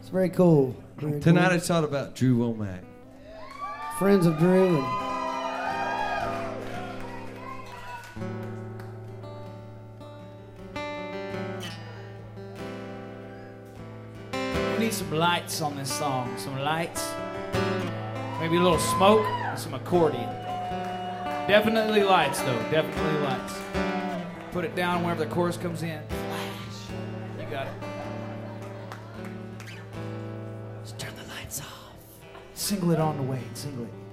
It's very cool. Very Tonight cool. I thought about Drew Womack. Friends of Drew. We need some lights on this song. Some lights. Maybe a little smoke and some accordion. Definitely lights, though. Definitely lights. Put it down whenever the chorus comes in. Flash. You got it. Just turn the lights off. Single it on the way. Single it.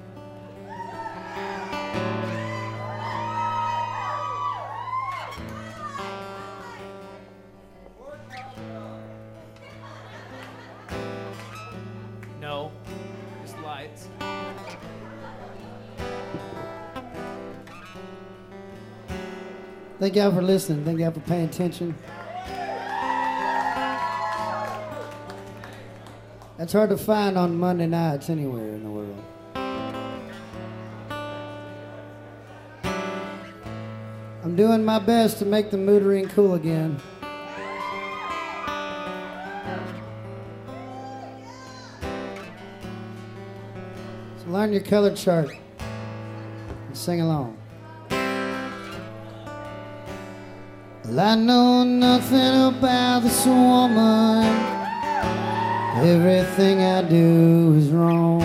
No. Just lights. Thank y'all for listening. Thank y'all for paying attention. That's hard to find on Monday nights anywhere in the world. I'm doing my best to make the mood ring cool again. So learn your color chart and sing along. Well, I know nothing about this woman. Everything I do is wrong.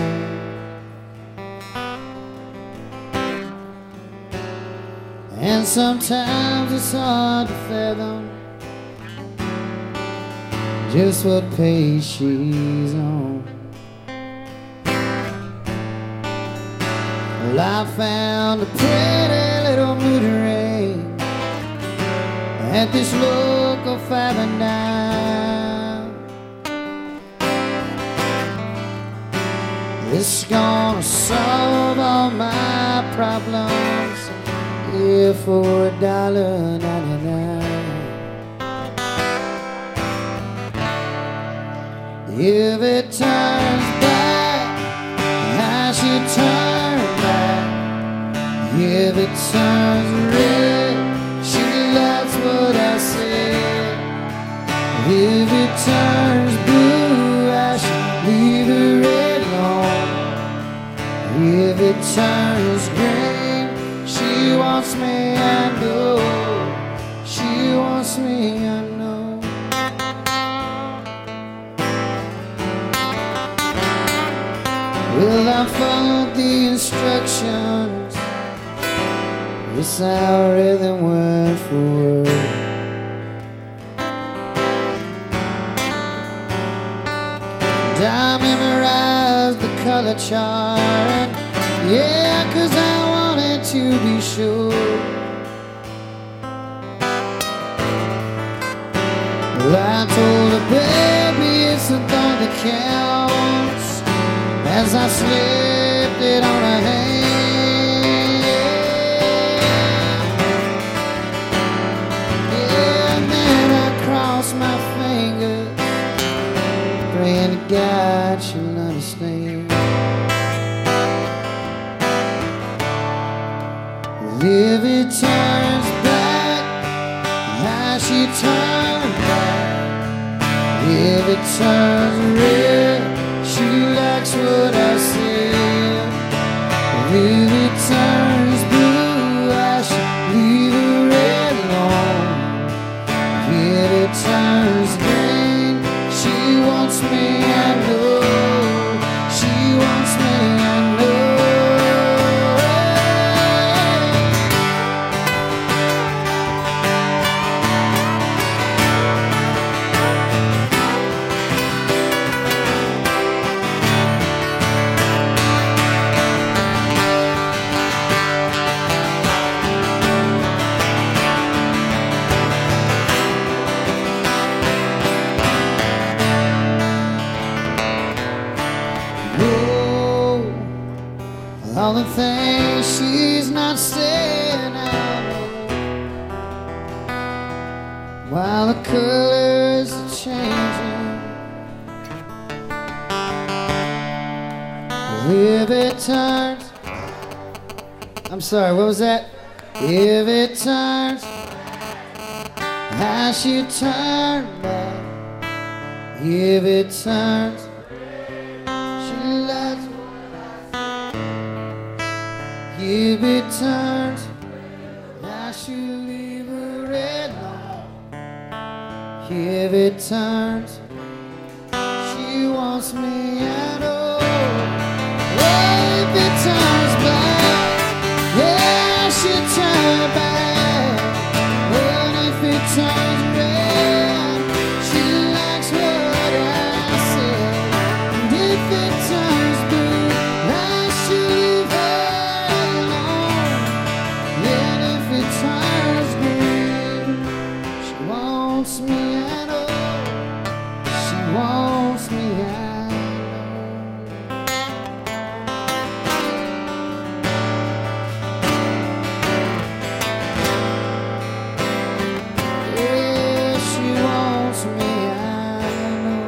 And sometimes it's hard to fathom just what page she's on. Well, I found a pretty little mood ring at this local 5 and dime. This is gonna solve all my problems, yeah, for $1.99. If it turns back, I should turn back. If it turns red, that's what I said. If it turns blue, I should leave the red alone. If it turns green, she wants me, I know. She wants me, I know. Well, I followed the instructions. Yes, I read them word for word. And I memorized the color chart. Yeah, 'cause I wanted to be sure. Well, I told her, baby, it's the thought that counts, as I slipped it on her hand. My fingers, praying to God she'll understand. If it turns back, how she turns back. If it turns red, she likes what I said. If it turns blue, I should leave the red alone. If it turns green, she wants me, I know. She wants me, I know. All the things she's not saying out loud, while the colors are changing. If it turns, I'm sorry, what was that? If it turns, I should turn back. If it turns, she loves. If it turns, I should leave her alone. If it turns, she wants me at all. Oh, if it turns black, yeah, she'll turn back. But if it turns red, she likes what I said. And if it turns blue, I should leave her alone. And if it turns green, she wants me at all. She wants me at all. Yeah, she wants me at all.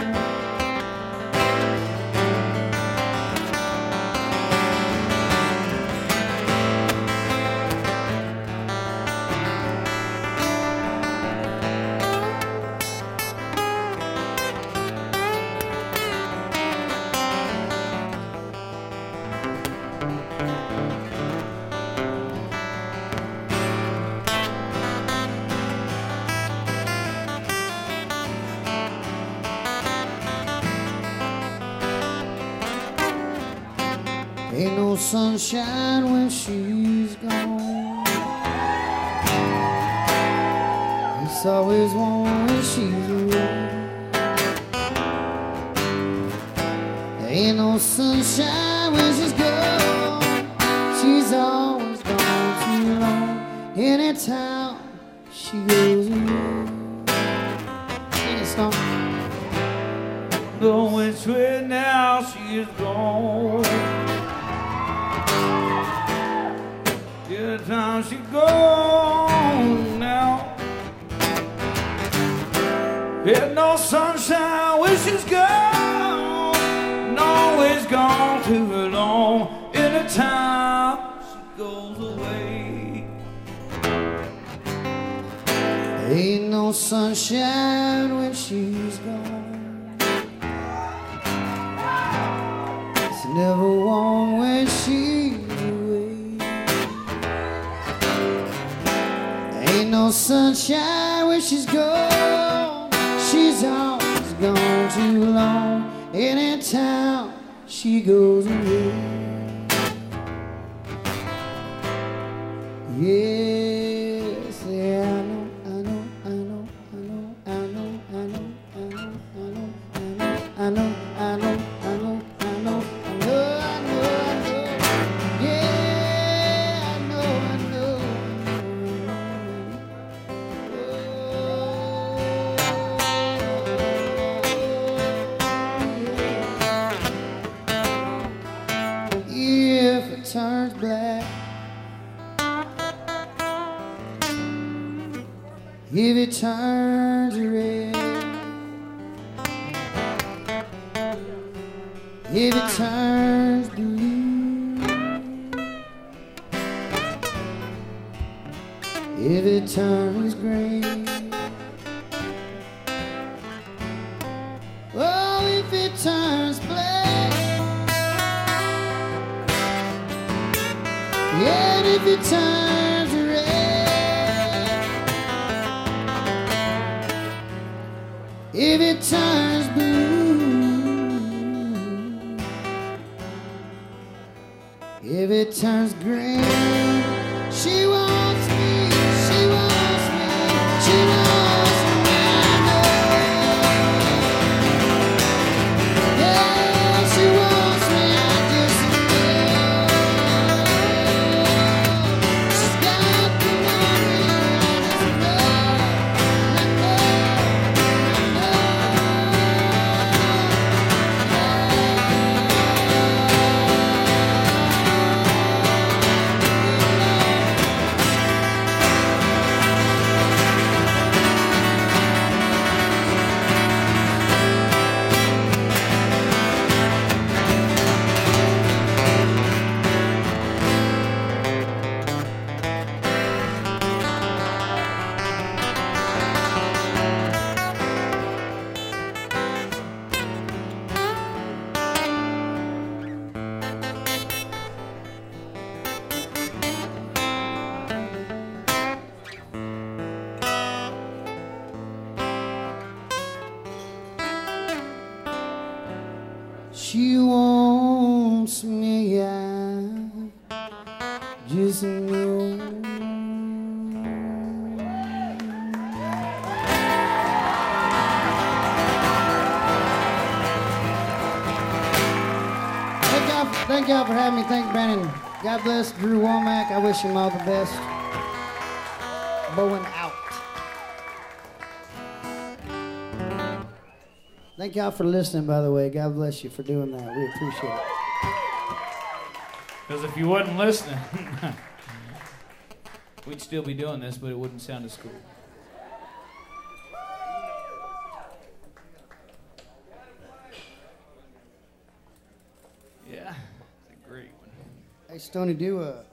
Ain't no sunshine when she's gone. It's always warm when she's away. Ain't no sunshine when she's gone. She's always gone too long. Anytime she goes away. Sing a song. Go which way now she's gone. Anytime she goes now. There's no sunshine when she's gone. And always gone too long. Anytime she goes away. Ain't no sunshine when she's gone. It's never warm when she's away. Ain't no sunshine when she's gone. She's always gone too long. Anytime she goes away. Yes, yeah, I know, I know, I know, I know, I know, I know, I know, I know, I know, I know, I know, I know, I know, I know, I know, yeah, I know, I know. If it turns black, if it turns red, if it turns blue, if it turns green, oh, if it turns black, yeah, and if it turns red, if it turns blue, if it turns green, she wants me, she wants me, she wants me, I know. Yeah, she wants me, I just know. She's got the money, I just know. I know, I know. she wants me, I just know. Thank y'all for having me. Thank you, Brandon. God bless Drew Womack. I wish him all the best. Bowen out. Thank y'all for listening, by the way. God bless you for doing that. We appreciate it. Because if you wasn't listening, we'd still be doing this, but it wouldn't sound as cool. Yeah, it's a great one. Hey, Stoney, do